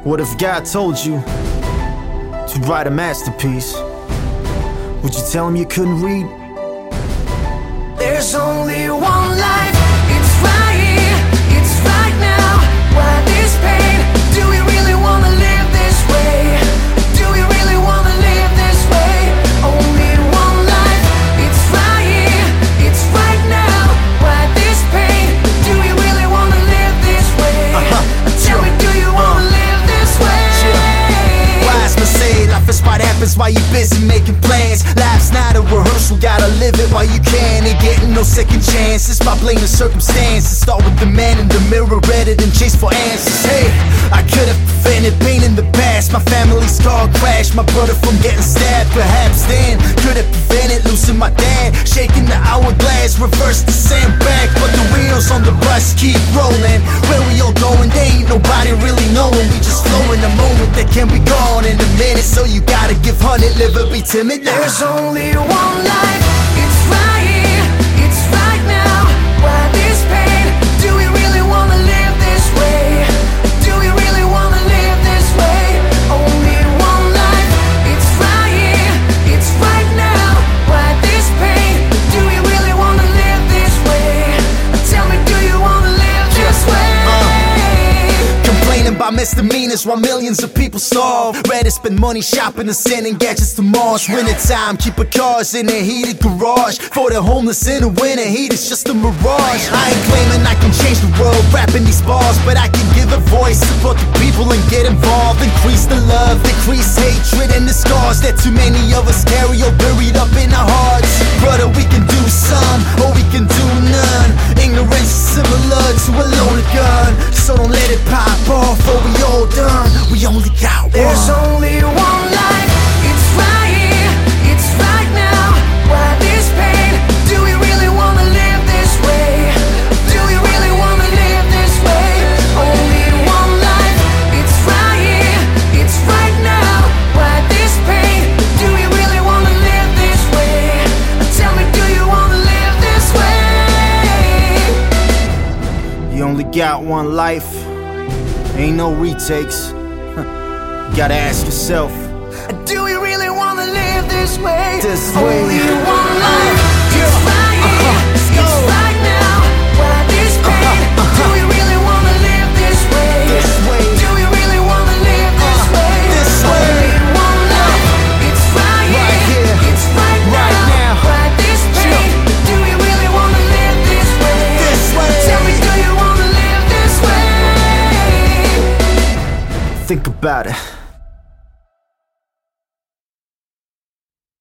What if God told you to write a masterpiece? Would you tell him you couldn't read? There's only one life, it's right here, it's right now. Why this pain? Do we really wanna live this way? Do we really wanna live this way? Only one life, it's right here, it's right now. Why this pain? Do we really wanna live this way? Tell me, do you wanna live this way? Wise men say life is what happens while you're busy making plans. Life's not a rehearsal, gotta live it while you can. Ain't getting no second chances by blaming circumstances. Start with the man in the mirror, read it and chase for answers. Hey, I could have prevented pain in the past. My family's car crashed, my brother from getting stabbed. Perhaps then could have prevented losing my dad. Shaking the hourglass, reverse the sandbag. But the wheels on the bus keep rolling. Where we all going, they ain't nobody really knowing. We just flow in the moment that can be gone in a minute. So you gotta give 100, live or be timid. There's only one life, it's right here, it's right now. Why this pain? Do we really wanna live this way? Do we really wanna live this way? Only one life, it's right here, it's right now. Why this pain? Do we really wanna live this way? Tell me, do you wanna live this way? Complaining about misdemeanors while millions of people starve. Rather spend money shopping and sending gadgets to Mars. Winter time, keeping cars in a heated garage. For the homeless in the winter heat, it's just a mirage. I ain't claiming I can change the world rapping these bars, but I can give a voice, support the people and get involved. Increase the love, decrease hatred and the scars that too many of us carry all buried up in our hearts. Brother, we can do some, or we can do none. Ignorance is similar to a loaded gun, so don't let it pop off or we all done. We only got one. There's only one life, it's right here, it's right now. Why this pain? Do we really wanna live this way? Do we really wanna live this way? Only one life, it's right here, it's right now. Why this pain? Do we really wanna live this way? Tell me, do you wanna live this way? You only got one life, ain't no retakes. You gotta ask yourself, do we really wanna live this way? This way. Only one life, it's right here, it's right now. Why this pain? Do we really wanna live this way? This way. Do we really wanna live this way? This way. Only one life, it's right here, it's right now. Why this pain? Do we really wanna live this way? This way. Tell me, do you wanna live this way? think about it.